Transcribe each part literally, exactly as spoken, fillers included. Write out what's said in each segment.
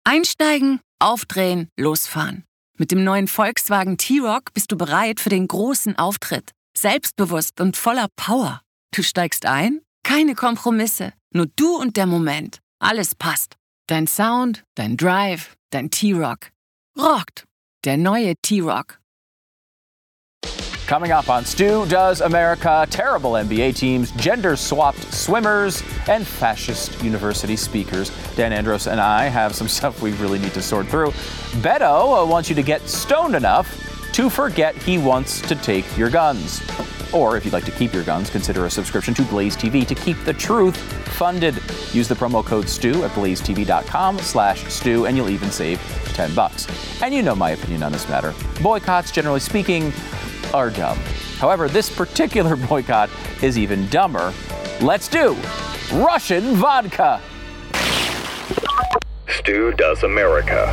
Einsteigen, aufdrehen, losfahren. Mit dem neuen Volkswagen T-Roc bist du bereit für den großen Auftritt. Selbstbewusst und voller Power. Du steigst ein? Keine Kompromisse. Nur du und der Moment. Alles passt. Dein Sound, dein Drive, dein T-Roc. Rockt. Der neue T-Roc. Coming up on Stu Does America, terrible N B A teams, gender-swapped swimmers, and fascist university speakers. Dan Andros and I have some stuff we really need to sort through. Beto wants you to get stoned enough to forget he wants to take your guns. Or if you'd like to keep your guns, consider a subscription to Blaze T V to keep the truth funded. Use the promo code STU at blazetv.com slash Stu and you'll even save ten bucks. And you know my opinion on this matter. Boycotts, generally speaking, are dumb. However, this particular boycott is even dumber. Let's do Russian vodka. Stu Does America.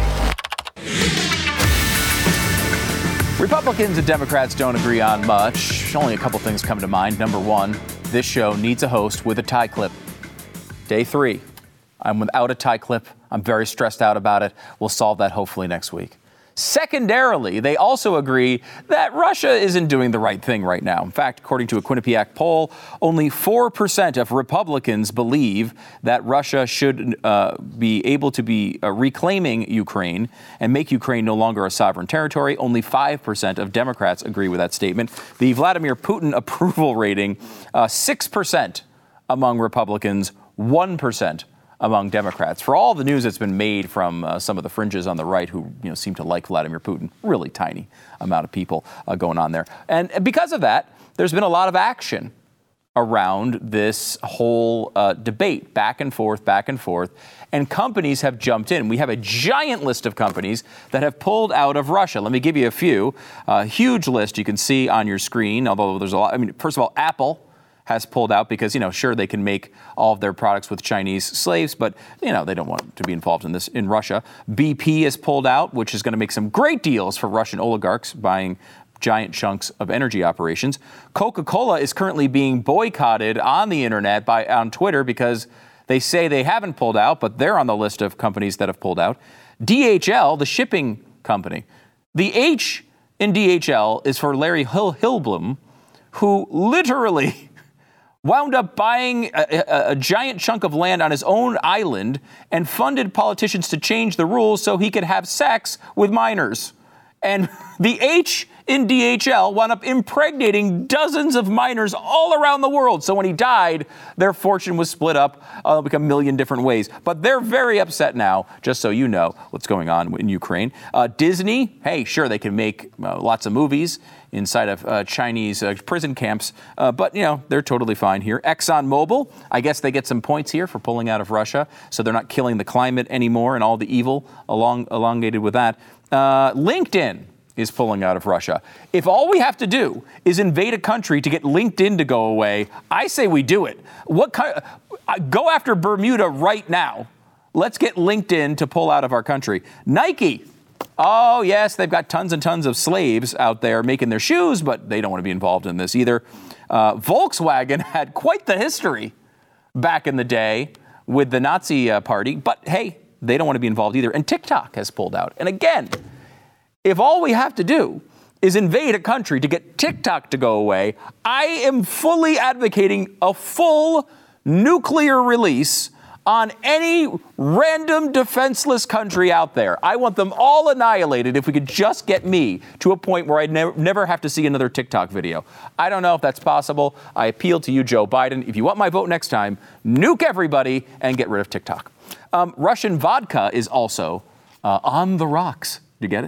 Republicans and Democrats don't agree on much. Only a couple things come to mind. Number one, this show needs a host with a tie clip. Day three, I'm without a tie clip. I'm very stressed out about it. We'll solve that hopefully next week. Secondarily, they also agree that Russia isn't doing the right thing right now. In fact, according to a Quinnipiac poll, only four percent of Republicans believe that Russia should uh, be able to be uh, reclaiming Ukraine and make Ukraine no longer a sovereign territory. Only five percent of Democrats agree with that statement. The Vladimir Putin approval rating, uh, six percent among Republicans, one percent among Democrats. For all the news that's been made from uh, some of the fringes on the right who you know seem to like Vladimir Putin, really tiny amount of people uh, going on there. And because of that, there's been a lot of action around this whole uh, debate, back and forth, back and forth. And companies have jumped in. We have a giant list of companies that have pulled out of Russia. Let me give you a few. A uh, huge list you can see on your screen, although there's a lot. I mean, first of all, Apple has pulled out because, you know, sure, they can make all of their products with Chinese slaves, but, you know, they don't want to be involved in this in Russia. B P has pulled out, which is going to make some great deals for Russian oligarchs buying giant chunks of energy operations. Coca-Cola is currently being boycotted on the internet by on Twitter because they say they haven't pulled out, but they're on the list of companies that have pulled out. D H L, the shipping company. The H in D H L is for Larry Hill- Hillblum, who literally wound up buying a, a, a giant chunk of land on his own island and funded politicians to change the rules so he could have sex with minors. And the H in D H L wound up impregnating dozens of minors all around the world. So when he died, their fortune was split up uh, like a million different ways. But they're very upset now, just so you know what's going on in Ukraine. Uh, Disney, hey, sure, they can make uh, lots of movies inside of uh, Chinese uh, prison camps. Uh, but, you know, they're totally fine here. ExxonMobil, I guess they get some points here for pulling out of Russia. So they're not killing the climate anymore and all the evil along, elongated with that. Uh, LinkedIn is pulling out of Russia. If all we have to do is invade a country to get LinkedIn to go away, I say we do it. What kind? Uh, go after Bermuda right now. Let's get LinkedIn to pull out of our country. Nike. Oh, yes, they've got tons and tons of slaves out there making their shoes, but they don't want to be involved in this either. Uh, Volkswagen had quite the history back in the day with the Nazi uh, party, but hey, they don't want to be involved either. And TikTok has pulled out. And again, if all we have to do is invade a country to get TikTok to go away, I am fully advocating a full nuclear release on any random defenseless country out there. I want them all annihilated if we could just get me to a point where I'd never, never have to see another TikTok video. I don't know if that's possible. I appeal to you, Joe Biden. If you want my vote next time, nuke everybody and get rid of TikTok. Um, Russian vodka is also uh, on the rocks. Do you get it?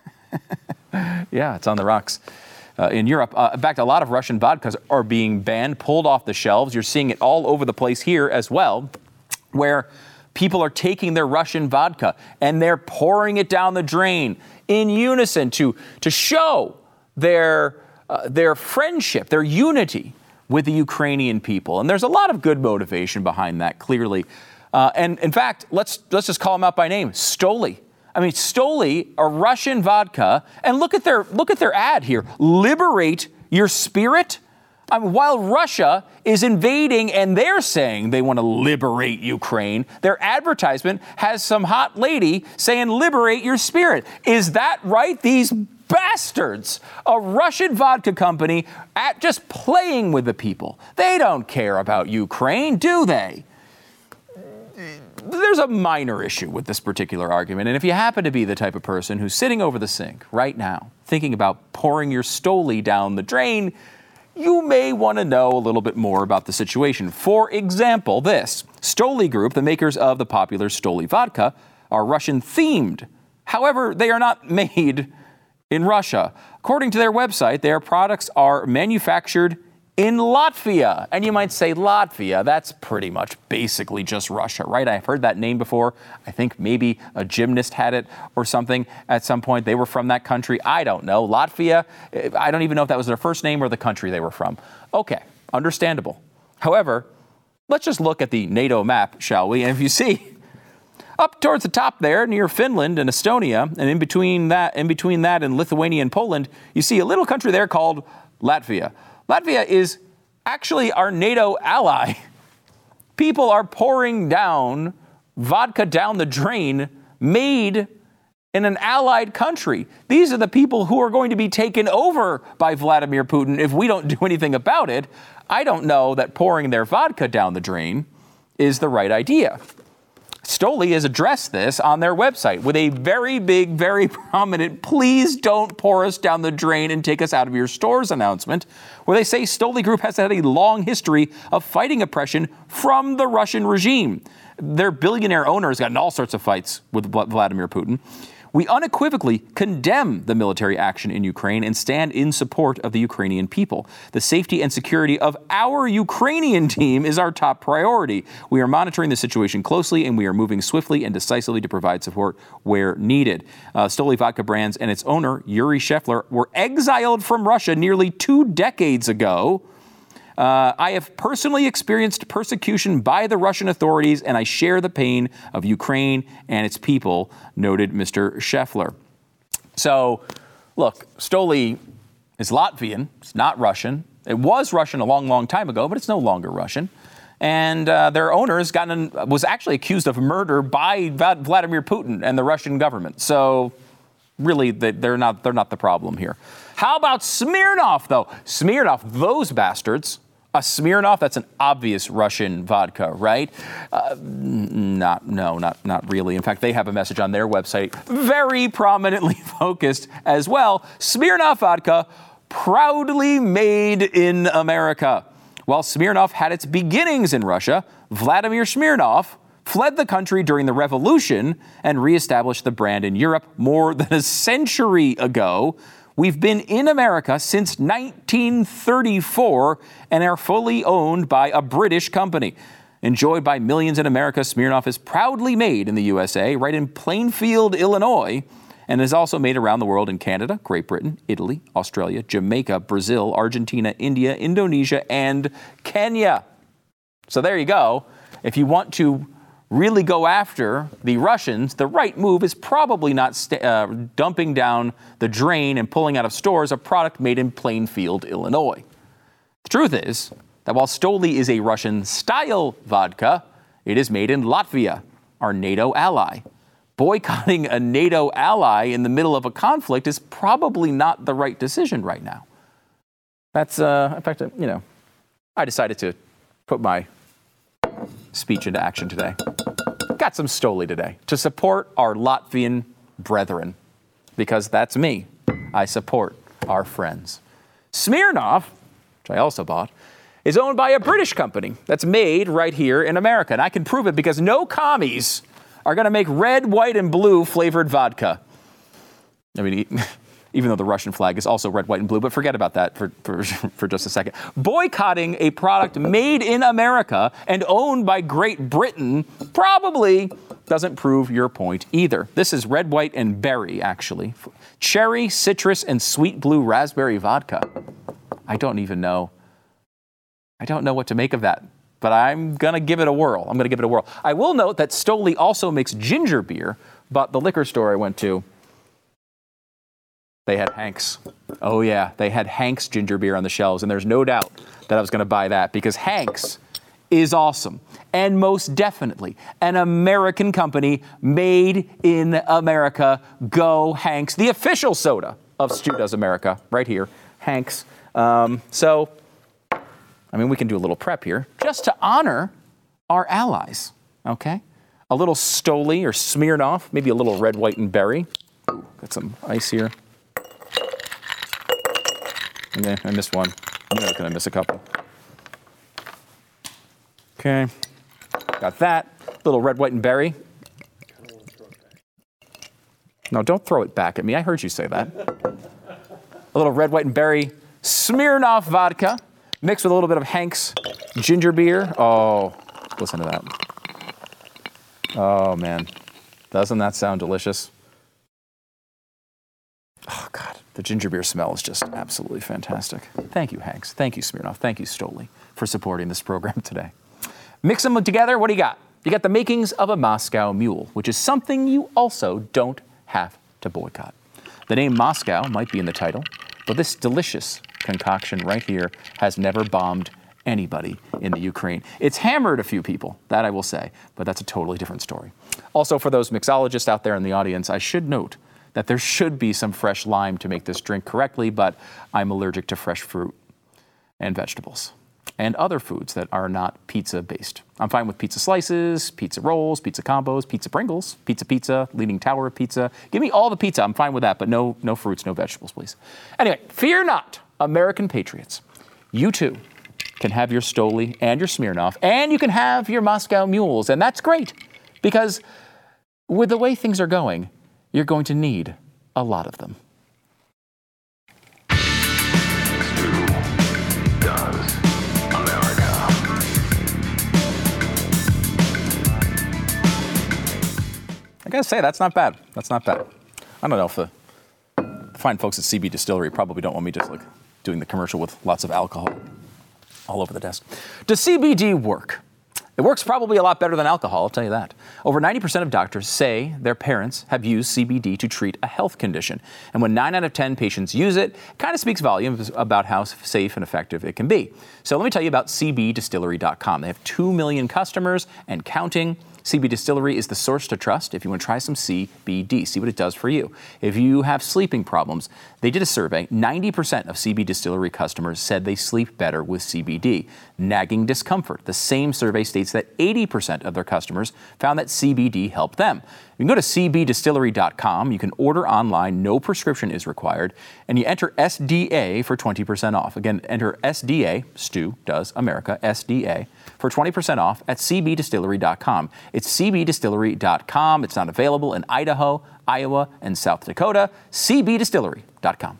Yeah, it's on the rocks. Uh, in Europe. Uh, in fact, a lot of Russian vodkas are being banned, pulled off the shelves. You're seeing it all over the place here as well, where people are taking their Russian vodka and they're pouring it down the drain in unison to, to show their, uh, their friendship, their unity with the Ukrainian people. And there's a lot of good motivation behind that, clearly. Uh, and in fact, let's, let's just call them out by name. Stoli. I mean, Stoli, a Russian vodka, and look at their look at their ad here. Liberate your spirit. I mean, while Russia is invading and they're saying they want to liberate Ukraine, their advertisement has some hot lady saying, liberate your spirit. Is that right? These bastards, a Russian vodka company at just playing with the people. They don't care about Ukraine, do they? There's a minor issue with this particular argument, and if you happen to be the type of person who's sitting over the sink right now, thinking about pouring your Stoli down the drain, you may want to know a little bit more about the situation. For example, this. Stoli Group, the makers of the popular Stoli vodka, are Russian-themed. However, they are not made in Russia. According to their website, their products are manufactured in Latvia. And you might say, Latvia, that's pretty much basically just Russia, right? I've heard that name before. I think maybe a gymnast had it or something at some point. They were from that country. I don't know. Latvia, I don't even know if that was their first name or the country they were from. Okay, understandable. However, let's just look at the NATO map, shall we? And if you see, up towards the top there, near Finland and Estonia, and in between that, in between that and Lithuania and Poland, you see a little country there called Latvia. Latvia is actually our NATO ally. People are pouring down vodka down the drain made in an allied country. These are the people who are going to be taken over by Vladimir Putin if we don't do anything about it. I don't know that pouring their vodka down the drain is the right idea. Stoli has addressed this on their website with a very big, very prominent, please don't pour us down the drain and take us out of your stores announcement, where they say Stoli Group has had a long history of fighting oppression from the Russian regime. Their billionaire owner has gotten all sorts of fights with Vladimir Putin. We unequivocally condemn the military action in Ukraine and stand in support of the Ukrainian people. The safety and security of our Ukrainian team is our top priority. We are monitoring the situation closely, and we are moving swiftly and decisively to provide support where needed. Uh, Stoli Vodka Brands and its owner, Yuri Shefler, were exiled from Russia nearly two decades ago. Uh, I have personally experienced persecution by the Russian authorities, and I share the pain of Ukraine and its people, noted Mister Shefler. So, look, Stoli is Latvian. It's not Russian. It was Russian a long, long time ago, but it's no longer Russian. And uh, their owner has gotten, was actually accused of murder by Vladimir Putin and the Russian government. So, really, they're not, they're not the problem here. How about Smirnoff, though? Smirnoff, those bastards. A Smirnoff, that's an obvious Russian vodka, right? Uh, not, no, not, not really. In fact, they have a message on their website, very prominently focused as well. Smirnoff vodka, proudly made in America. While Smirnoff had its beginnings in Russia, Vladimir Smirnoff fled the country during the revolution and reestablished the brand in Europe more than a century ago. We've been in America since nineteen thirty-four and are fully owned by a British company. Enjoyed by millions in America, Smirnoff is proudly made in the U S A, right in Plainfield, Illinois, and is also made around the world in Canada, Great Britain, Italy, Australia, Jamaica, Brazil, Argentina, India, Indonesia, and Kenya. So there you go. If you want to really go after the Russians, the right move is probably not st- uh, dumping down the drain and pulling out of stores a product made in Plainfield, Illinois. The truth is that while Stoli is a Russian-style vodka, it is made in Latvia, our NATO ally. Boycotting a NATO ally in the middle of a conflict is probably not the right decision right now. That's, uh, in fact, you know, I decided to put my speech into action today. Got some Stoli today to support our Latvian brethren, because that's me. I support our friends. Smirnoff, which I also bought, is owned by a British company that's made right here in America. And I can prove it because no commies are going to make red, white, and blue flavored vodka. I mean, even though the Russian flag is also red, white, and blue, but forget about that for, for, for just a second. Boycotting a product made in America and owned by Great Britain probably doesn't prove your point either. This is red, white, and berry, actually. Cherry, citrus, and sweet blue raspberry vodka. I don't even know. I don't know what to make of that, but I'm going to give it a whirl. I'm going to give it a whirl. I will note that Stoli also makes ginger beer, but the liquor store I went to they had Hank's. Oh, yeah, they had Hank's ginger beer on the shelves, and there's no doubt that I was going to buy that because Hank's is awesome and most definitely an American company made in America. Go Hank's, the official soda of Stu Does America, right here, Hank's. Um, so, I mean, we can do a little prep here just to honor our allies, okay? A little Stoli or Smirnoff, maybe a little red, white, and berry. Got some ice here. Okay, I missed one. I'm not gonna miss a couple. Okay, got that. Little red, white, and berry. No, don't throw it back at me. I heard you say that. A little red, white, and berry Smirnoff vodka mixed with a little bit of Hank's ginger beer. Oh, listen to that. Oh, man. Doesn't that sound delicious? Oh, God. The ginger beer smell is just absolutely fantastic. Thank you, Hank's. Thank you, Smirnoff. Thank you, Stoli, for supporting this program today. Mix them together. What do you got? You got the makings of a Moscow Mule, which is something you also don't have to boycott. The name Moscow might be in the title, but this delicious concoction right here has never bombed anybody in the Ukraine. It's hammered a few people, that I will say, but that's a totally different story. Also, for those mixologists out there in the audience, I should note that there should be some fresh lime to make this drink correctly, but I'm allergic to fresh fruit and vegetables and other foods that are not pizza-based. I'm fine with pizza slices, pizza rolls, pizza combos, pizza Pringles, pizza pizza, Leaning Tower of Pizza. Give me all the pizza. I'm fine with that, but no, no fruits, no vegetables, please. Anyway, fear not, American patriots. You too can have your Stoli and your Smirnoff, and you can have your Moscow Mules, and that's great because with the way things are going, you're going to need a lot of them. I gotta say, that's not bad. That's not bad. I don't know if the, the fine folks at C B Distillery probably don't want me just like doing the commercial with lots of alcohol all over the desk. Does C B D work? It works probably a lot better than alcohol, I'll tell you that. Over ninety percent of doctors say their parents have used C B D to treat a health condition. And when nine out of ten patients use it, it kind of speaks volumes about how safe and effective it can be. So let me tell you about C B Distillery dot com. They have two million customers and counting. C B Distillery is the source to trust if you want to try some C B D, see what it does for you. If you have sleeping problems, they did a survey. ninety percent of C B Distillery customers said they sleep better with C B D. Nagging discomfort. The same survey states that eighty percent of their customers found that C B D helped them. You can go to C B Distillery dot com. You can order online. No prescription is required. And you enter S D A for twenty percent off. Again, enter S D A, Stu Does America, S D A, for twenty percent off at C B Distillery dot com. It's C B Distillery dot com. It's not available in Idaho, Iowa, and South Dakota. C B Distillery dot com.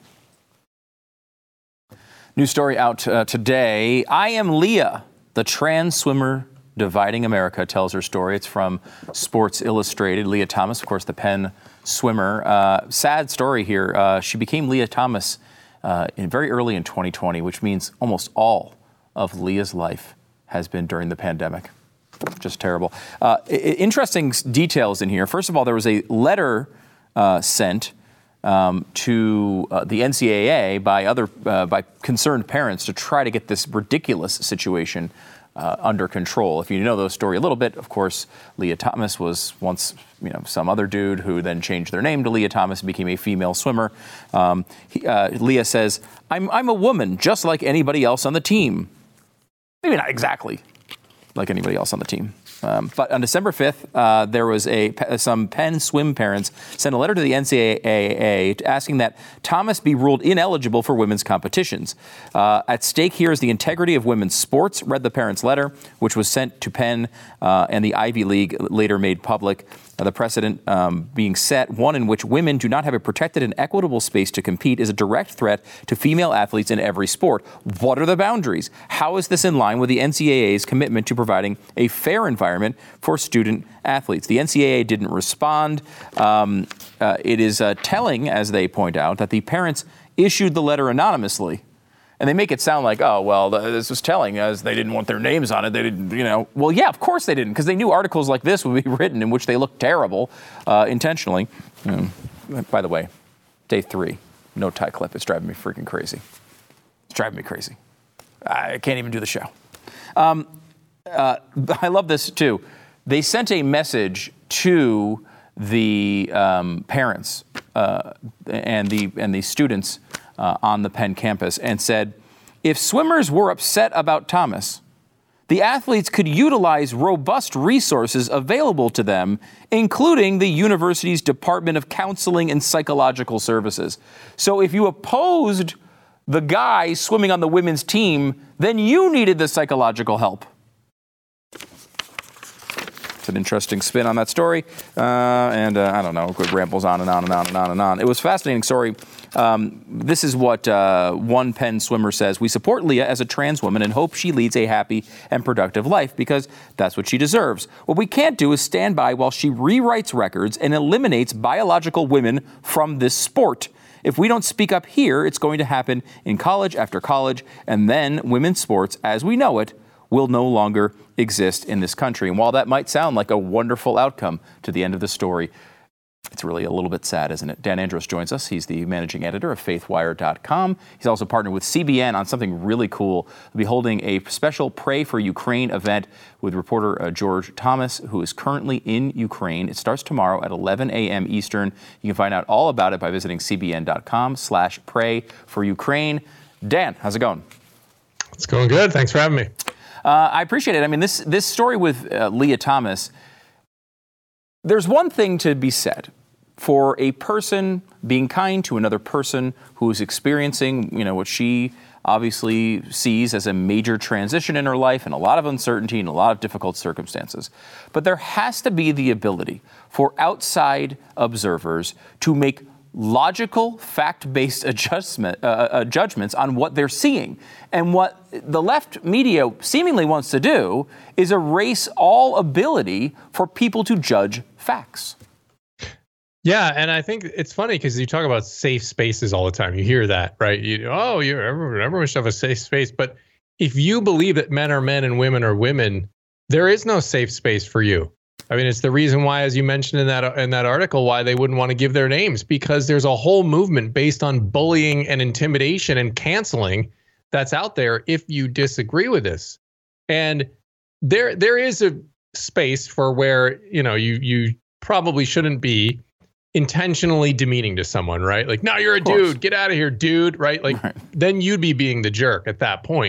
New story out uh, today. I Am Leah, the trans swimmer dividing America, tells her story. It's from Sports Illustrated. Leah Thomas, of course, the Penn swimmer. Uh, sad story here. Uh, she became Leah Thomas uh, in very early in twenty twenty, which means almost all of Leah's life has been during the pandemic. Just terrible. Uh, interesting details in here. First of all, there was a letter uh, sent um, to uh, the N C double A by other uh, by concerned parents to try to get this ridiculous situation uh, under control. If you know the story a little bit, of course, Leah Thomas was once, you know, some other dude who then changed their name to Leah Thomas and became a female swimmer. Um, he, uh, Leah says, "I'm I'm a woman just like anybody else on the team." Maybe not exactly like anybody else on the team. Um, but on December fifth, uh, there was a some Penn swim parents sent a letter to the N C double A asking that Thomas be ruled ineligible for women's competitions. Uh, at stake here is the integrity of women's sports, read the parents' letter, which was sent to Penn uh, and the Ivy League later made public. Uh, the precedent um, being set, one in which women do not have a protected and equitable space to compete, is a direct threat to female athletes in every sport. What are the boundaries? How is this in line with the N C double A's commitment to providing a fair environment for student athletes? The N C double A didn't respond. Um, uh, it is uh, telling, as they point out, that the parents issued the letter anonymously. And they make it sound like, oh, well, this was telling as they didn't want their names on it. They didn't, you know. Well, yeah, of course they didn't, because they knew articles like this would be written in which they looked terrible uh, intentionally. Um, by the way, day three, no tie clip. It's driving me freaking crazy. It's driving me crazy. I can't even do the show. Um, uh, I love this, too. They sent a message to the um, parents uh, and the and the students uh, on the Penn campus and said, if swimmers were upset about Thomas, the athletes could utilize robust resources available to them, including the university's Department of Counseling and Psychological Services. So if you opposed the guy swimming on the women's team, then you needed the psychological help. It's an interesting spin on that story. Uh, and uh, I don't know, it rambles on and on and on and on and on. It was a fascinating story. Um, this is what uh, one Penn swimmer says. We support Leah as a trans woman and hope she leads a happy and productive life because that's what she deserves. What we can't do is stand by while she rewrites records and eliminates biological women from this sport. If we don't speak up here, it's going to happen in college after college, and then women's sports, as we know it, will no longer exist in this country. And while that might sound like a wonderful outcome to the end of the story, it's really a little bit sad, isn't it? Dan Andros joins us. He's the managing editor of faith wire dot com. He's also partnered with C B N on something really cool. We'll be holding a special Pray for Ukraine event with reporter uh, George Thomas, who is currently in Ukraine. It starts tomorrow at eleven a.m. Eastern. You can find out all about it by visiting C B N dot com slash pray for Ukraine. Dan, how's it going? It's going good. Thanks for having me. Uh, I appreciate it. I mean, this this story with uh, Leah Thomas, there's one thing to be said for a person being kind to another person who is experiencing, you know, what she obviously sees as a major transition in her life and a lot of uncertainty and a lot of difficult circumstances. But there has to be the ability for outside observers to make logical, fact-based adjustment, uh, uh, judgments on what they're seeing. And what the left media seemingly wants to do is erase all ability for people to judge facts. Yeah, and I think it's funny because you talk about safe spaces all the time. You hear that, right? You, oh, you everyone, everyone should have a safe space. But if you believe that men are men and women are women, there is no safe space for you. I mean, it's the reason why, as you mentioned in that in that article, why they wouldn't want to give their names, because there's a whole movement based on bullying and intimidation and canceling that's out there if you disagree with this. And there there is a space for where, you know, you you probably shouldn't be intentionally demeaning to someone, right? Like, no, you're a dude, get out of here, dude, right? Like, right. Then you'd be being the jerk at that point.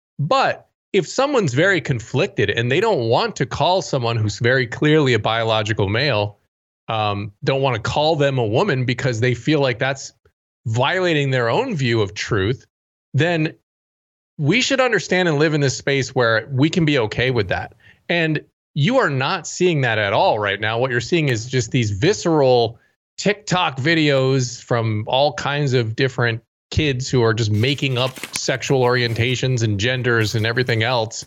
But if someone's very conflicted and they don't want to call someone who's very clearly a biological male, um, don't want to call them a woman because they feel like that's violating their own view of truth, then we should understand and live in this space where we can be okay with that. And you are not seeing that at all right now. What you're seeing is just these visceral TikTok videos from all kinds of different kids who are just making up sexual orientations and genders and everything else.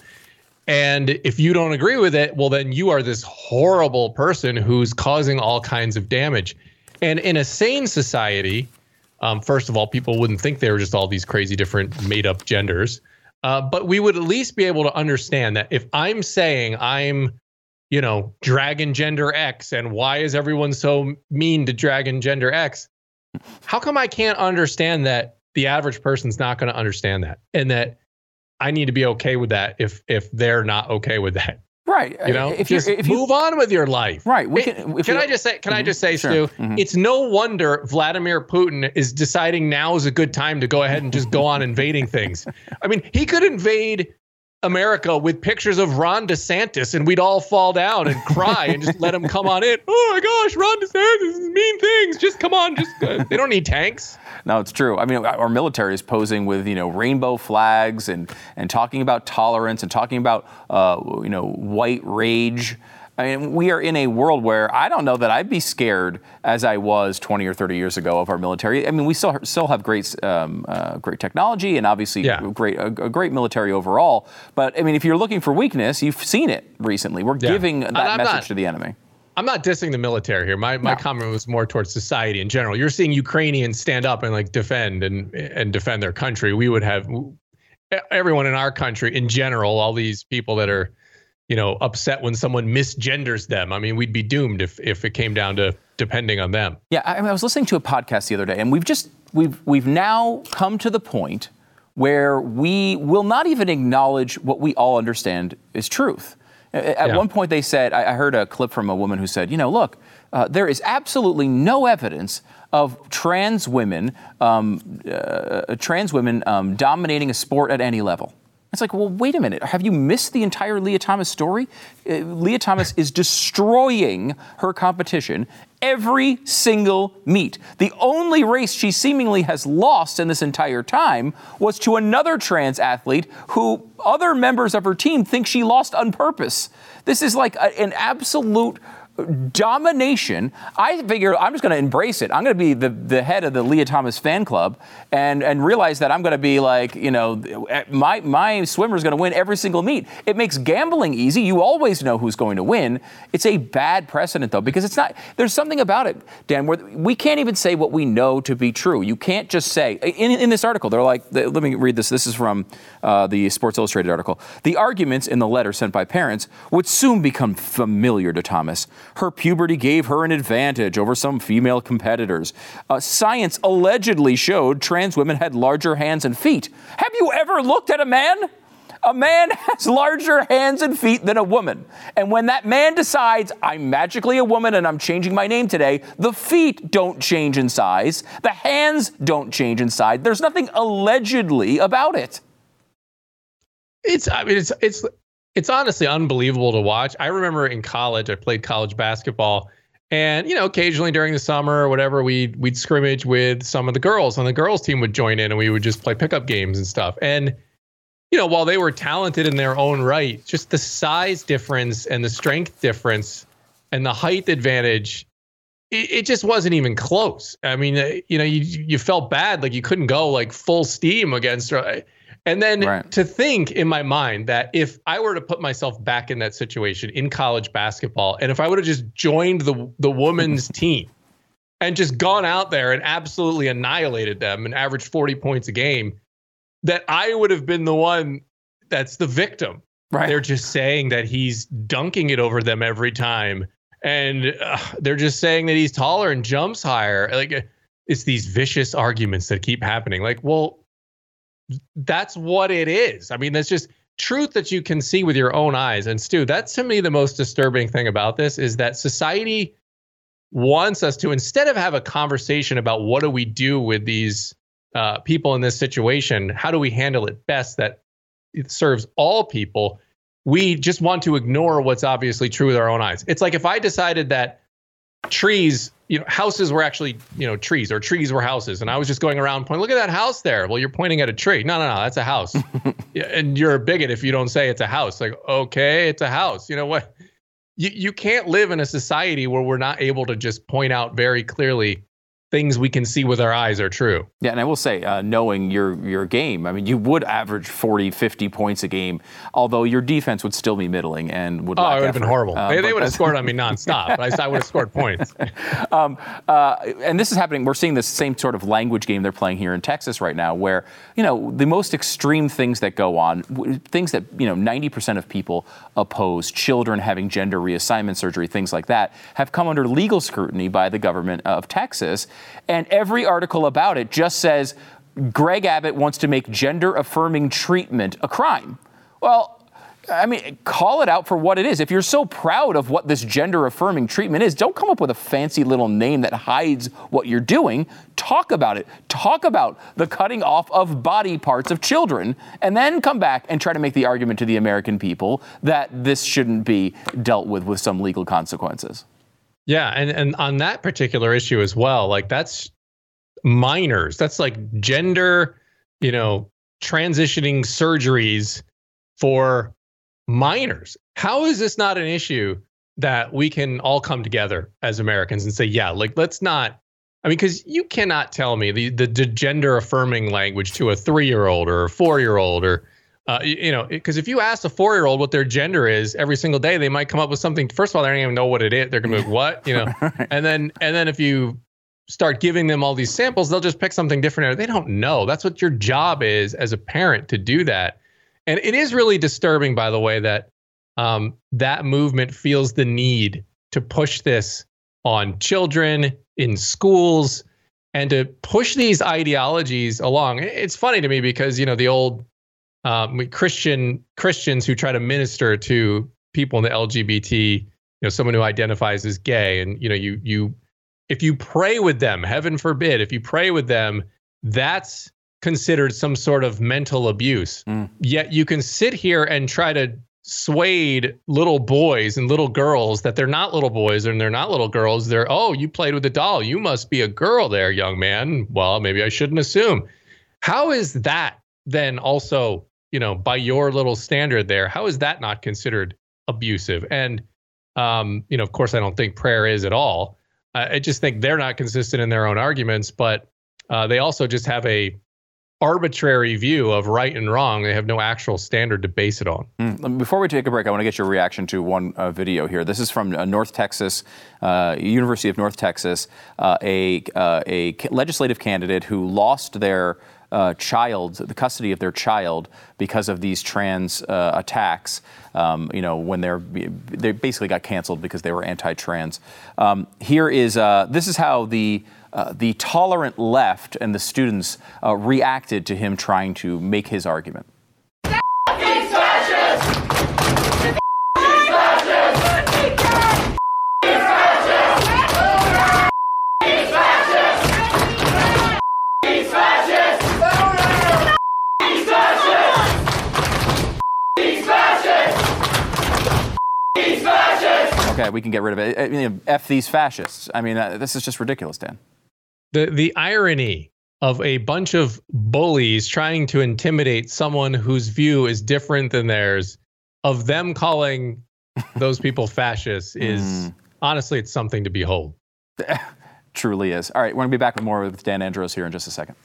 And if you don't agree with it, well, then you are this horrible person who's causing all kinds of damage. And in a sane society, um, first of all, people wouldn't think they were just all these crazy different made up genders. Uh, but we would at least be able to understand that if I'm saying I'm, you know, Dragon Gender X, and why is everyone so mean to Dragon Gender X? How come I can't understand that the average person's not going to understand that, and that I need to be okay with that if if they're not okay with that? Right. You know, if just if move on with your life. Right. We can can, can you, I just say, can mm-hmm, I just say, sure. Stu, mm-hmm. It's no wonder Vladimir Putin is deciding now is a good time to go ahead and just go on invading things. I mean, he could invade America with pictures of Ron DeSantis and we'd all fall down and cry and just let him come on in. Oh my gosh, Ron DeSantis is mean things. Just come on. Just uh, they don't need tanks. No, it's true. I mean, our military is posing with, you know, rainbow flags and, and talking about tolerance and talking about, uh, you know, white rage. I mean, we are in a world where I don't know that I'd be scared as I was twenty or thirty years ago of our military. I mean, we still still have great um, uh, great technology and obviously yeah. great a, a great military overall. But I mean, if you're looking for weakness, you've seen it recently. We're yeah. giving that I'm message not, to the enemy. I'm not dissing the military here. My my no. comment was more towards society in general. You're seeing Ukrainians stand up and like defend and and defend their country. We would have everyone in our country in general, all these people that are you know, upset when someone misgenders them. I mean, we'd be doomed if if it came down to depending on them. Yeah, I, I was listening to a podcast the other day, and we've just we've we've now come to the point where we will not even acknowledge what we all understand is truth. At yeah. one point, they said, I heard a clip from a woman who said, you know, look, uh, there is absolutely no evidence of trans women, um, uh, trans women um, dominating a sport at any level. It's like, well, wait a minute. Have you missed the entire Lia Thomas story? Uh, Lia Thomas is destroying her competition every single meet. The only race she seemingly has lost in this entire time was to another trans athlete who other members of her team think she lost on purpose. This is like a, an absolute domination. I figure I'm just going to embrace it. I'm going to be the, the head of the Lia Thomas fan club and, and realize that I'm going to be like, you know, my, my swimmer is going to win every single meet. It makes gambling easy. You always know who's going to win. It's a bad precedent, though, because it's not, there's something about it, Dan, where we can't even say what we know to be true. You can't just say, in, in this article, they're like, let me read this. This is from uh, the Sports Illustrated article. The arguments in the letter sent by parents would soon become familiar to Thomas. Her puberty gave her an advantage over some female competitors. Uh, science allegedly showed trans women had larger hands and feet. Have you ever looked at a man? A man has larger hands and feet than a woman. And when that man decides, I'm magically a woman and I'm changing my name today, the feet don't change in size. The hands don't change in size. There's nothing allegedly about it. It's, I mean, it's, it's, It's honestly unbelievable to watch. I remember in college, I played college basketball, and, you know, occasionally during the summer or whatever, we'd, we'd scrimmage with some of the girls, and the girls team would join in, and we would just play pickup games and stuff. And, you know, while they were talented in their own right, just the size difference and the strength difference and the height advantage, it, it just wasn't even close. I mean, you know, you you felt bad, like you couldn't go like full steam against her. And then right. to think in my mind that if I were to put myself back in that situation in college basketball, and if I would have just joined the the women's team and just gone out there and absolutely annihilated them and averaged forty points a game, that I would have been the one that's the victim. Right. They're just saying that he's dunking it over them every time. And uh, they're just saying that he's taller and jumps higher. Like, it's these vicious arguments that keep happening. Like, well, that's what it is. I mean, that's just truth that you can see with your own eyes. And Stu, that's to me the most disturbing thing about this is that society wants us to, instead of have a conversation about what do we do with these uh, people in this situation, how do we handle it best that it serves all people, we just want to ignore what's obviously true with our own eyes. It's like if I decided that trees, you know, houses were actually, you know, trees, or trees were houses, and I was just going around pointing, look at that house there. Well, you're pointing at a tree. No, no, no, that's a house. Yeah, and you're a bigot if you don't say it's a house. Like, okay, it's a house. You know what? You you can't live in a society where we're not able to just point out very clearly things we can see with our eyes are true. Yeah, and I will say, uh, knowing your your game, I mean, you would average forty, fifty points a game, although your defense would still be middling and would Oh, lack it would have been horrible. Uh, they they would have scored on me nonstop, but I, I would have scored points. um, uh, and this is happening, we're seeing this same sort of language game they're playing here in Texas right now, where, you know, the most extreme things that go on, things that, you know, ninety percent of people oppose, children having gender reassignment surgery, things like that, have come under legal scrutiny by the government of Texas. And every article about it just says Greg Abbott wants to make gender-affirming treatment a crime. Well, I mean, call it out for what it is. If you're so proud of what this gender-affirming treatment is, don't come up with a fancy little name that hides what you're doing. Talk about it. Talk about the cutting off of body parts of children, and then come back and try to make the argument to the American people that this shouldn't be dealt with with some legal consequences. Yeah, and, and on that particular issue as well, like that's minors. That's like gender, you know, transitioning surgeries for minors. How is this not an issue that we can all come together as Americans and say, yeah, like let's not, I mean, because you cannot tell me the, the, the gender affirming language to a three-year-old or a four-year-old or Uh, you, you know, because if you ask a four-year-old what their gender is every single day, they might come up with something. First of all, they don't even know what it is. They're gonna be like, what, you know, and then and then if you start giving them all these samples, they'll just pick something different. They don't know. That's what your job is as a parent, to do that. And it is really disturbing, by the way, that um, that movement feels the need to push this on children in schools and to push these ideologies along. It's funny to me because, you know, the old um, Christian Christians who try to minister to people in the L G B T, you know, someone who identifies as gay, and, you know, you you if you pray with them, heaven forbid, if you pray with them, that's considered some sort of mental abuse. Mm. Yet you can sit here and try to swayed little boys and little girls that they're not little boys and they're not little girls. They're, oh, you played with a doll. You must be a girl there, young man. Well, maybe I shouldn't assume. How is that then also, you know, by your little standard there, how is that not considered abusive? And, um, you know, of course, I don't think prayer is at all. Uh, I just think they're not consistent in their own arguments, but uh, they also just have a arbitrary view of right and wrong. They have no actual standard to base it on. Mm. Before we take a break, I want to get your reaction to one uh, video here. This is from uh, North Texas, uh, University of North Texas, uh, a uh, a legislative candidate who lost their uh, child, the custody of their child, because of these trans uh, attacks. Um, you know, when they're they basically got canceled because they were anti-trans. Um, here is uh, this is how the Uh, the tolerant left and the students uh, reacted to him trying to make his argument. These fascists! These fascists! These fascists! These fascists! These fascists! These fascists! These fascists! These fascists! Okay, we can get rid of it. I mean, F these fascists. I mean, uh, this is just ridiculous, Dan. The the irony of a bunch of bullies trying to intimidate someone whose view is different than theirs, of them calling those people fascists is mm. honestly, it's something to behold. Truly is. All right, we're going to be back with more with Dan Andros here in just a second.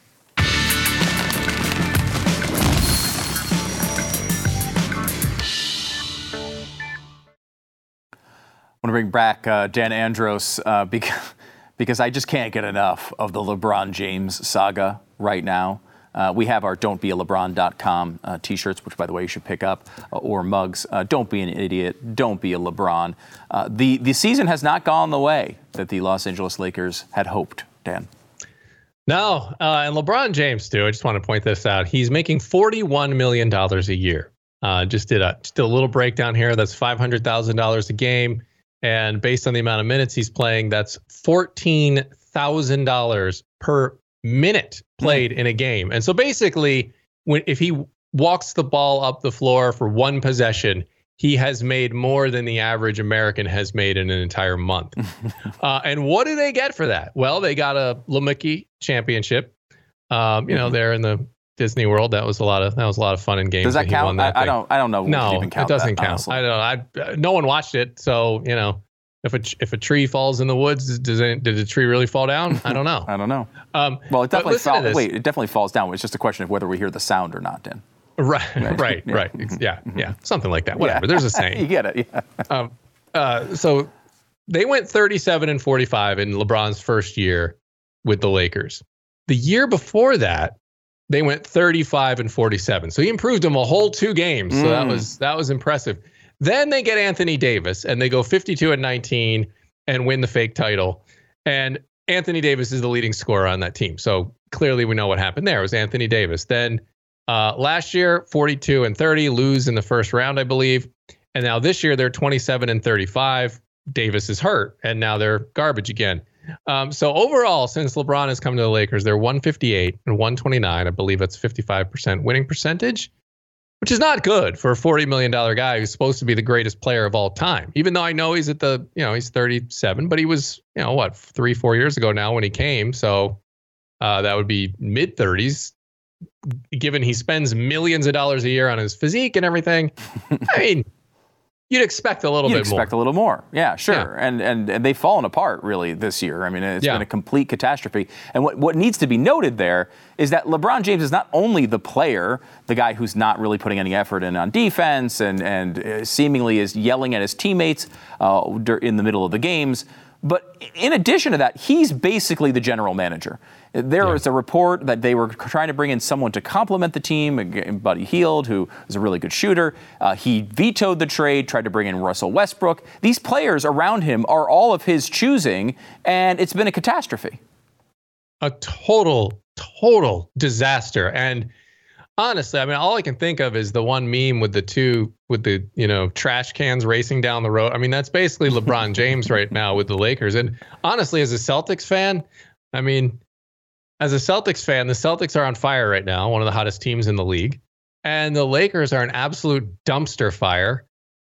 I want to bring back uh, Dan Andros uh, because. Because I just can't get enough of the LeBron James saga right now. Uh, we have our don't be a lebron dot com uh, t-shirts, which, by the way, you should pick up, uh, or mugs. Uh, don't be an idiot. Don't be a LeBron. Uh, the, the season has not gone the way that the Los Angeles Lakers had hoped, Dan. No, uh, and LeBron James, too, I just want to point this out. He's making forty-one million dollars a year. Uh, just did a, just did a little breakdown here. That's five hundred thousand dollars a game. And based on the amount of minutes he's playing, that's fourteen thousand dollars per minute played in a game. And so basically, when if he walks the ball up the floor for one possession, he has made more than the average American has made in an entire month. uh, and what do they get for that? Well, they got a LeMickey championship. Um, you know, mm-hmm. they're in the Disney World. That was a lot of that was a lot of fun in games. Does that, that count? That I, I don't. I don't know. No, even count it doesn't that, count. Honestly. I don't know. I no one watched it, so you know, if a if a tree falls in the woods, does it, did the tree really fall down? I don't know. I don't know. Um, well, it definitely fall, wait. It definitely falls down. It's just a question of whether we hear the sound or not, Dan. Right. Right. Right. Yeah. right. Mm-hmm. Yeah. Yeah. Something like that. Whatever. Yeah. There's a saying. You get it. Yeah. Um, uh, so they went thirty-seven and forty-five in LeBron's first year with the Lakers. The year before that, they went thirty-five and forty-seven. So he improved them a whole two games. So mm. that was that was impressive. Then they get Anthony Davis and they go fifty-two and nineteen and win the fake title. And Anthony Davis is the leading scorer on that team. So clearly we know what happened there. It was Anthony Davis. Then uh, last year, forty-two and thirty, lose in the first round, I believe. And now this year they're twenty-seven and thirty-five. Davis is hurt and now they're garbage again. Um, so overall, since LeBron has come to the Lakers, they're one fifty-eight and one twenty-nine. I believe that's fifty-five percent winning percentage, which is not good for a forty million dollars guy who's supposed to be the greatest player of all time. Even though I know he's at the, you know, he's thirty-seven, but he was, you know, what, three, four years ago now when he came. So uh, that would be mid thirties, given he spends millions of dollars a year on his physique and everything. I mean, you'd expect a little You'd bit more. expect a little more. Yeah, sure. Yeah. And, and and they've fallen apart really this year. I mean, it's yeah. been a complete catastrophe. And what, what needs to be noted there is that LeBron James is not only the player, the guy who's not really putting any effort in on defense and, and uh, seemingly is yelling at his teammates uh, in the middle of the games, But in addition to that, he's basically the general manager. There yeah. was a report that they were trying to bring in someone to complement the team, Buddy Hield, who is a really good shooter. Uh, he vetoed the trade, tried to bring in Russell Westbrook. These players around him are all of his choosing, and it's been a catastrophe. A total, total disaster. And honestly, I mean, all I can think of is the one meme with the two, with the, you know, trash cans racing down the road. I mean, that's basically LeBron James right now with the Lakers. And honestly, as a Celtics fan, I mean, as a Celtics fan, the Celtics are on fire right now, one of the hottest teams in the league. And the Lakers are an absolute dumpster fire.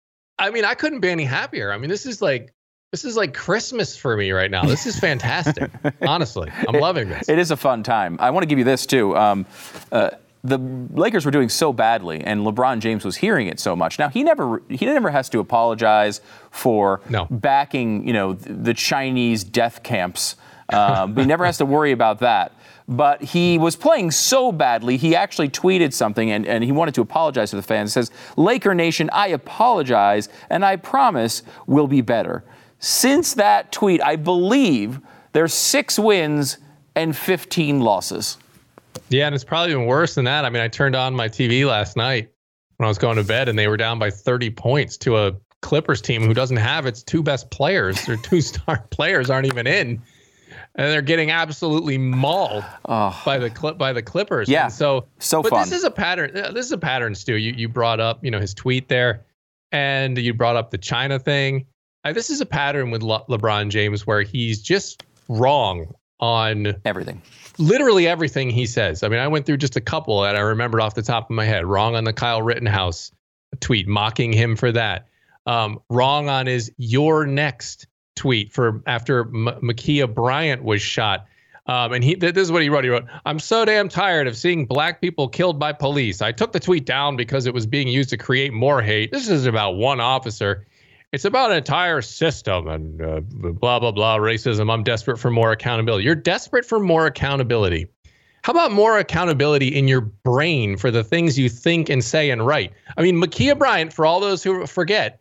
I mean, I couldn't be any happier. I mean, this is like, this is like Christmas for me right now. This is fantastic. Honestly, I'm loving this. It is a fun time. I want to give you this too. Um, uh, The Lakers were doing so badly, and LeBron James was hearing it so much. Now he never he never has to apologize for no. backing, you know, the Chinese death camps. Um, he never has to worry about that. But he was playing so badly, he actually tweeted something, and, and he wanted to apologize to the fans. It says, "Laker Nation, I apologize, and I promise we'll be better." Since that tweet, I believe there's six wins and fifteen losses. Yeah, and it's probably even worse than that. I mean, I turned on my T V last night when I was going to bed, and they were down by thirty points to a Clippers team who doesn't have its two best players. Their two star players aren't even in, and they're getting absolutely mauled oh. by the Clip by the Clippers. Yeah, and so so but fun. This is a pattern. This is a pattern, Stu. You you brought up, you know, his tweet there, and you brought up the China thing. Uh, this is a pattern with Le- LeBron James where he's just wrong on everything. Literally everything he says. I mean, I went through just a couple that I remembered off the top of my head. Wrong on the Kyle Rittenhouse tweet, mocking him for that. Um, wrong on his "you're next" tweet for after M- Ma'Khia Bryant was shot. Um, and he this is what he wrote. He wrote, "I'm so damn tired of seeing black people killed by police. I took the tweet down because it was being used to create more hate. This is about one officer. It's about an entire system and uh, blah, blah, blah, racism. I'm desperate for more accountability." You're desperate for more accountability. How about more accountability in your brain for the things you think and say and write? I mean, Ma'Khia Bryant, for all those who forget,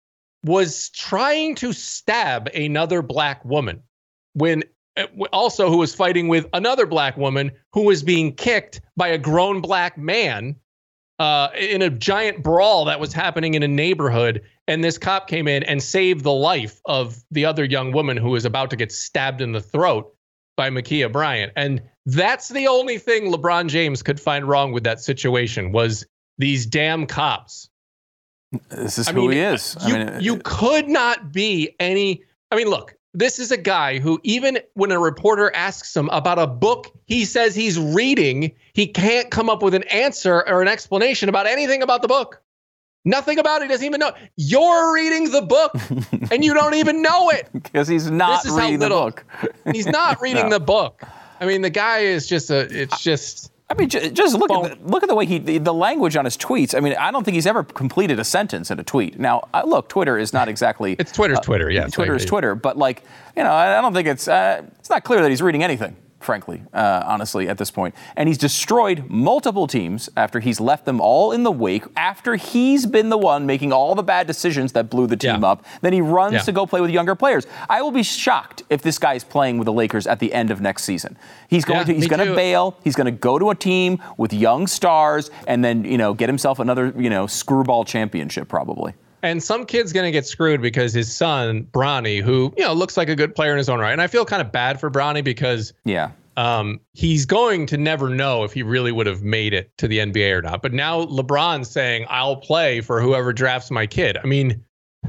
was trying to stab another black woman when also who was fighting with another black woman who was being kicked by a grown black man uh, in a giant brawl that was happening in a neighborhood. And this cop came in and saved the life of the other young woman who was about to get stabbed in the throat by Ma'Khia Bryant. And that's the only thing LeBron James could find wrong with that situation was these damn cops. This is I who mean, he is. You, I mean, you could not be any. I mean, look, this is a guy who, even when a reporter asks him about a book he says he's reading, he can't come up with an answer or an explanation about anything about the book. Nothing about it. He doesn't even know. You're reading the book and you don't even know it. Because he's not this is reading little, the book. He's not reading no. the book. I mean, the guy is just a, it's just. I mean, just, just look at the, look at the way he, the, the language on his tweets. I mean, I don't think he's ever completed a sentence in a tweet. Now, uh, look, Twitter is not exactly. It's Twitter's uh, Twitter, yes. Twitter is Twitter. But like, you know, I, I don't think it's, uh, it's not clear that he's reading anything. Frankly, uh, honestly, at this point. And he's destroyed multiple teams after he's left them all in the wake, after he's been the one making all the bad decisions that blew the team yeah. up. Then he runs yeah. to go play with younger players. I will be shocked if this guy is playing with the Lakers at the end of next season. He's going yeah, to he's going to bail. He's going to go to a team with young stars and then, you know, get himself another, you know, screwball championship probably. And some kid's going to get screwed because his son, Bronny, who, you know, looks like a good player in his own right. And I feel kind of bad for Bronny because yeah. Um, he's going to never know if he really would have made it to the N B A or not. But now LeBron's saying, I'll play for whoever drafts my kid. I mean,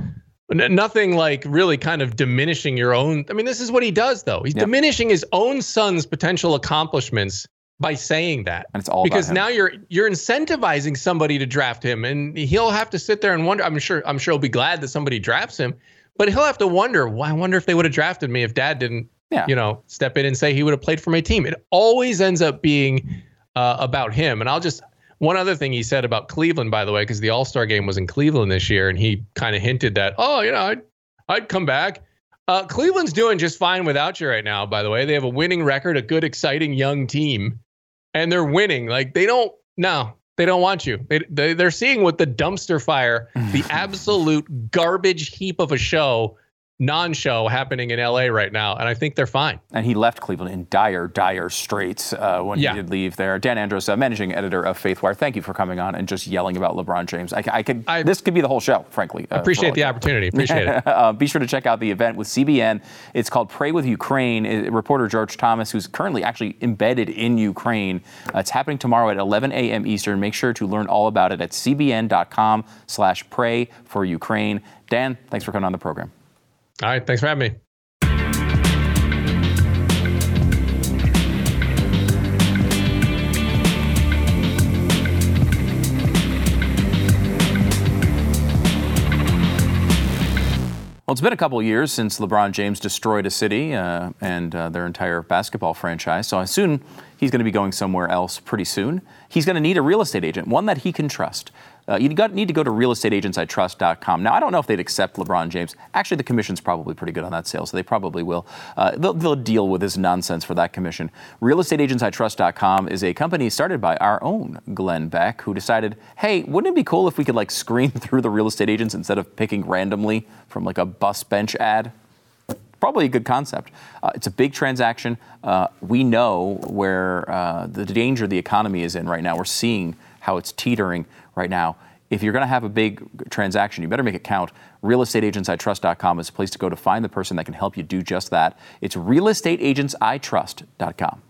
n- nothing like really kind of diminishing your own. I mean, this is what he does, though. He's yep. diminishing his own son's potential accomplishments by saying that. And it's all because about him. now you're you're incentivizing somebody to draft him, and he'll have to sit there and wonder. I'm sure I'm sure he'll be glad that somebody drafts him, but he'll have to wonder. Well, I wonder if they would have drafted me if Dad didn't. Yeah. You know, step in and say he would have played for my team. It always ends up being uh, about him. And I'll just one other thing he said about Cleveland, by the way, because the All-Star game was in Cleveland this year, and he kind of hinted that, oh, you know, I'd I'd come back. Uh, Cleveland's doing just fine without you right now. By the way, they have a winning record, a good, exciting young team, and they're winning. Like they don't no, they don't want you. They, they they're seeing what the dumpster fire, the absolute garbage heap of a show non-show happening in L A right now, and I think they're fine. And he left Cleveland in dire, dire straits uh, when yeah. he did leave there. Dan Andros, uh, managing editor of Faithwire, thank you for coming on and just yelling about LeBron James. I, I could. I, this could be the whole show, frankly. Uh, appreciate the opportunity. Appreciate it. uh, be sure to check out the event with C B N. It's called Pray with Ukraine. Uh, reporter George Thomas, who's currently actually embedded in Ukraine. Uh, it's happening tomorrow at eleven a.m. Eastern. Make sure to learn all about it at cbn.com slash pray for Ukraine. Dan, thanks for coming on the program. All right. Thanks for having me. Well, it's been a couple of years since LeBron James destroyed a city uh, and uh, their entire basketball franchise. So I assume he's going to be going somewhere else pretty soon. He's going to need a real estate agent, one that he can trust. Uh, you got, need to go to real estate agents I trust dot com. Now, I don't know if they'd accept LeBron James. Actually, the commission's probably pretty good on that sale, so they probably will. Uh, they'll, they'll deal with this nonsense for that commission. real estate agents I trust dot com is a company started by our own Glenn Beck, who decided, hey, wouldn't it be cool if we could like screen through the real estate agents instead of picking randomly from like a bus bench ad? Probably a good concept. Uh, it's a big transaction. Uh, we know where uh, the danger the economy is in right now. We're seeing how it's teetering right now. If you're going to have a big transaction, you better make it count. real estate agents I trust dot com is a place to go to find the person that can help you do just that. It's real estate agents I trust dot com.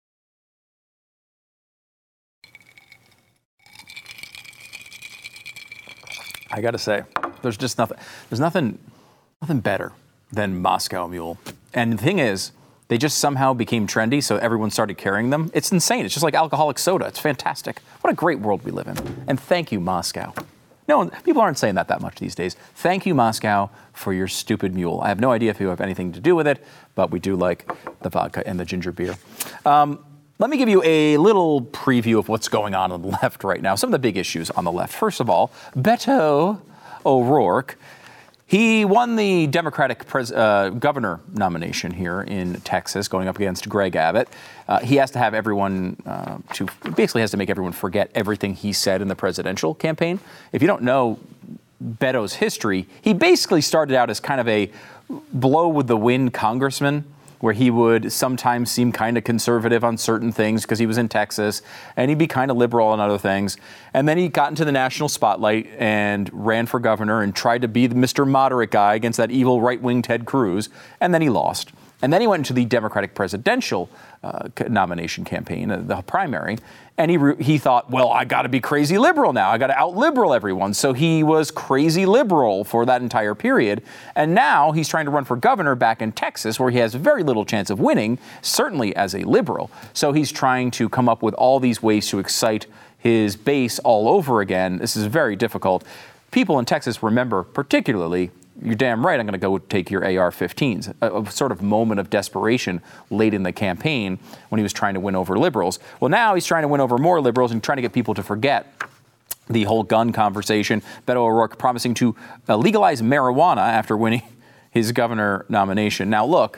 I got to say, there's just nothing. There's nothing, nothing better than Moscow Mule. And the thing is, they just somehow became trendy, so everyone started carrying them. It's insane. It's just like alcoholic soda. It's fantastic. What a great world we live in. And thank you, Moscow. No, people aren't saying that that much these days. Thank you, Moscow, for your stupid mule. I have no idea if you have anything to do with it, but we do like the vodka and the ginger beer. Um, let me give you a little preview of what's going on on the left right now. Some of the big issues on the left. First of all, Beto O'Rourke. He won the Democratic pres- uh, governor nomination here in Texas, going up against Greg Abbott. Uh, he has to have everyone uh, to basically has to make everyone forget everything he said in the presidential campaign. If you don't know Beto's history, he basically started out as kind of a blow with the wind congressman, where he would sometimes seem kind of conservative on certain things because he was in Texas, and he'd be kind of liberal on other things. And then he got into the national spotlight and ran for governor and tried to be the Mister Moderate guy against that evil right-wing Ted Cruz, and then he lost. And then he went into the Democratic presidential uh, nomination campaign, uh, the primary, and he re- he thought, well, I got to be crazy liberal now. I got to out-liberal everyone. So he was crazy liberal for that entire period. And now he's trying to run for governor back in Texas, where he has very little chance of winning, certainly as a liberal. So he's trying to come up with all these ways to excite his base all over again. This is very difficult. People in Texas remember particularly, you're damn right, I'm going to go take your A R fifteens, a, a sort of moment of desperation late in the campaign when he was trying to win over liberals. Well, now he's trying to win over more liberals and trying to get people to forget the whole gun conversation. Beto O'Rourke promising to uh, legalize marijuana after winning his governor nomination. Now, look,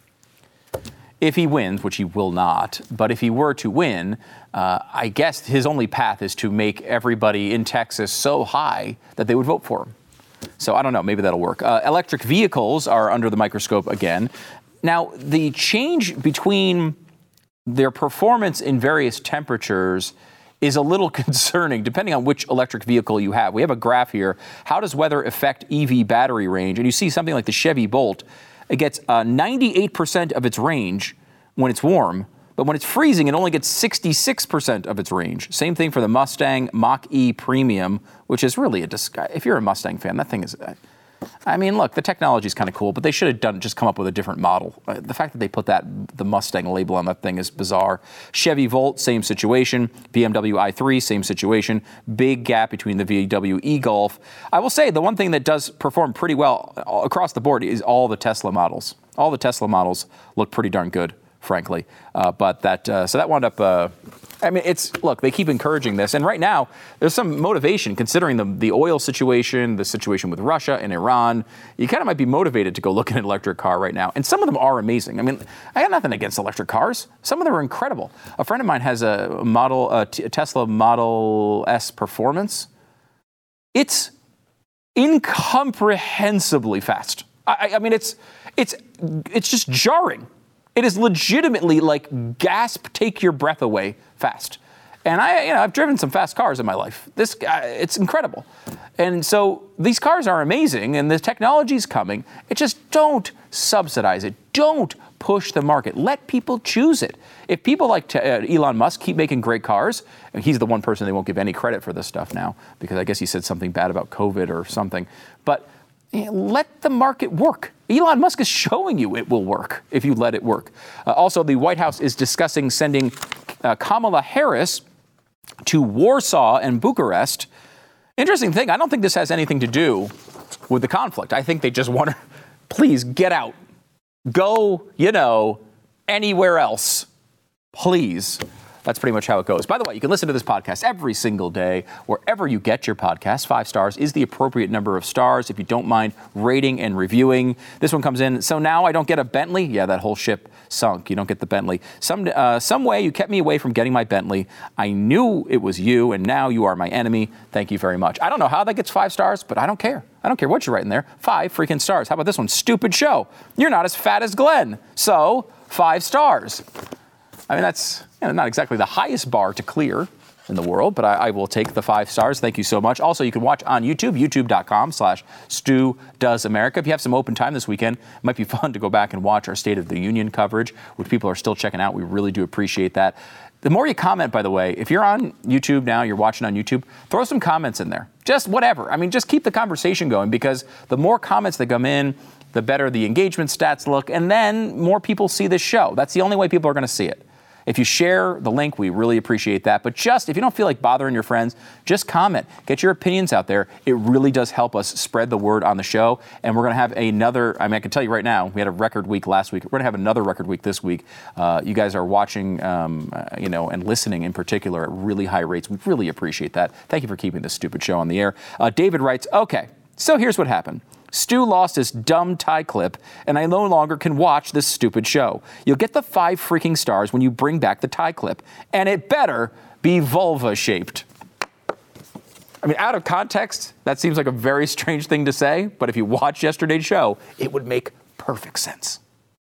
if he wins, which he will not, but if he were to win, uh, I guess his only path is to make everybody in Texas so high that they would vote for him. So I don't know, maybe that'll work. Uh, electric vehicles are under the microscope again. Now, the change between their performance in various temperatures is a little concerning, depending on which electric vehicle you have. We have a graph here. How does weather affect E V battery range? And you see something like the Chevy Bolt. It gets uh, ninety-eight percent of its range when it's warm, but when it's freezing, it only gets sixty-six percent of its range. Same thing for the Mustang Mach-E Premium, which is really a disguise. If you're a Mustang fan, that thing is, I mean, look, the technology is kind of cool, but they should have done just come up with a different model. Uh, the fact that they put that the Mustang label on that thing is bizarre. Chevy Volt, same situation. B M W i three, same situation. Big gap between the V W e-Golf. I will say the one thing that does perform pretty well across the board is all the Tesla models. All the Tesla models look pretty darn good, frankly. Uh, but that, uh, so that wound up, uh, I mean, it's, look, they keep encouraging this. And right now, there's some motivation considering the, the oil situation, the situation with Russia and Iran. You kind of might be motivated to go look at an electric car right now. And some of them are amazing. I mean, I got nothing against electric cars. Some of them are incredible. A friend of mine has a model, a T- Tesla Model S Performance. It's incomprehensibly fast. I, I mean, it's it's it's just jarring. It is legitimately like gasp, take your breath away fast. And I, you know, I've driven some fast cars in my life. This, uh, it's incredible. And so these cars are amazing, and the technology's coming. It just don't subsidize it. Don't push the market. Let people choose it. If people like to, uh, Elon Musk keep making great cars, and he's the one person they won't give any credit for this stuff now, because I guess he said something bad about COVID or something. But you know, let the market work. Elon Musk is showing you it will work if you let it work. Uh, also, the White House is discussing sending uh, Kamala Harris to Warsaw and Bucharest. Interesting thing, I don't think this has anything to do with the conflict. I think they just want to, please get out. Go, you know, anywhere else. Please. That's pretty much how it goes. By the way, you can listen to this podcast every single day, wherever you get your podcasts. Five stars is the appropriate number of stars if you don't mind rating and reviewing. This one comes in, so now I don't get a Bentley? Yeah, that whole ship sunk. You don't get the Bentley. Some uh, some way you kept me away from getting my Bentley. I knew it was you, and now you are my enemy. Thank you very much. I don't know how that gets five stars, but I don't care. I don't care what you're writing there. Five freaking stars. How about this one? Stupid show. You're not as fat as Glenn. So, five stars. I mean, that's you know, not exactly the highest bar to clear in the world, but I, I will take the five stars. Thank you so much. Also, you can watch on YouTube, youtube.com slash Stu Does America. If you have some open time this weekend, it might be fun to go back and watch our State of the Union coverage, which people are still checking out. We really do appreciate that. The more you comment, by the way, if you're on YouTube now, you're watching on YouTube, throw some comments in there. Just whatever. I mean, just keep the conversation going, because the more comments that come in, the better the engagement stats look, and then more people see this show. That's the only way people are going to see it. If you share the link, we really appreciate that. But just, if you don't feel like bothering your friends, just comment. Get your opinions out there. It really does help us spread the word on the show. And we're going to have another, I mean, I can tell you right now, we had a record week last week. We're going to have another record week this week. Uh, you guys are watching, um, uh, you know, and listening in particular at really high rates. We really appreciate that. Thank you for keeping this stupid show on the air. Uh, David writes, okay, so here's what happened. Stu lost his dumb tie clip, and I no longer can watch this stupid show. You'll get the five freaking stars when you bring back the tie clip, and it better be vulva-shaped. I mean, out of context, that seems like a very strange thing to say, but if you watch yesterday's show, it would make perfect sense.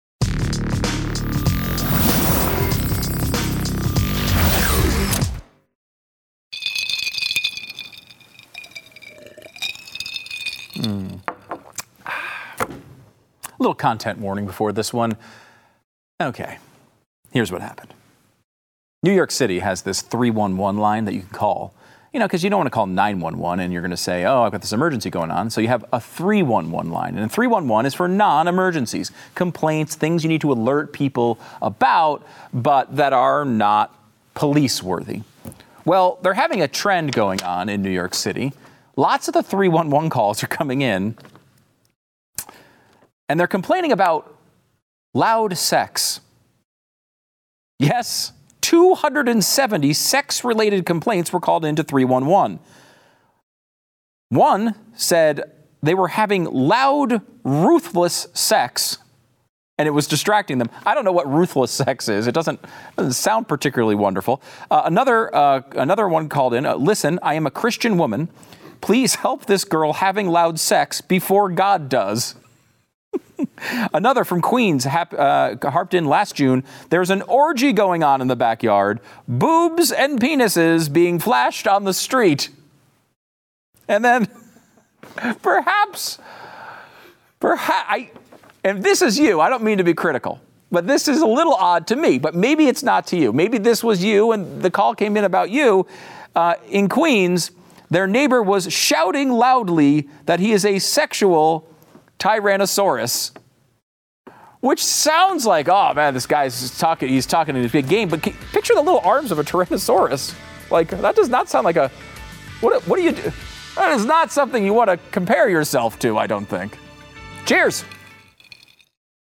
Hmm. A little content warning before this one. Okay, here's what happened. New York City has this three one one line that you can call, you know, because you don't want to call nine one one and you're going to say, oh, I've got this emergency going on. So you have a three one one line. And three one one is for non-emergencies, complaints, things you need to alert people about, but that are not police-worthy. Well, they're having a trend going on in New York City. Lots of the three one one calls are coming in, and they're complaining about loud sex. Yes, two hundred seventy sex-related complaints were called into three one one. One said they were having loud, ruthless sex, and it was distracting them. I don't know what ruthless sex is. It doesn't, doesn't sound particularly wonderful. Uh, another, uh, another one called in, uh, listen, I am a Christian woman. Please help this girl having loud sex before God does. Another from Queens hap, uh, harped in last June. There's an orgy going on in the backyard. Boobs and penises being flashed on the street. And then perhaps, perhaps, I, and this is you. I don't mean to be critical, but this is a little odd to me. But maybe it's not to you. Maybe this was you and the call came in about you. Uh, in Queens, their neighbor was shouting loudly that he is a sexual Tyrannosaurus, which sounds like, oh man, this guy's talking, he's talking in his big game, but picture the little arms of a Tyrannosaurus. Like, that does not sound like a, what, what do you do? That is not something you want to compare yourself to, I don't think. Cheers.